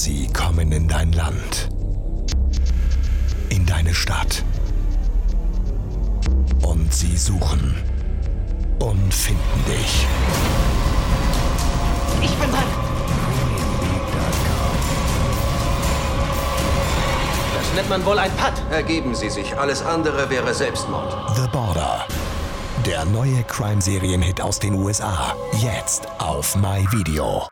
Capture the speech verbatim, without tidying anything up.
Sie kommen in dein Land, in deine Stadt. Und sie suchen und finden dich. Ich bin Mann. Das nennt man wohl ein Putt. Ergeben Sie sich. Alles andere wäre Selbstmord. The Border. Der neue Crime-Serien-Hit aus den U S A. Jetzt auf MyVideo.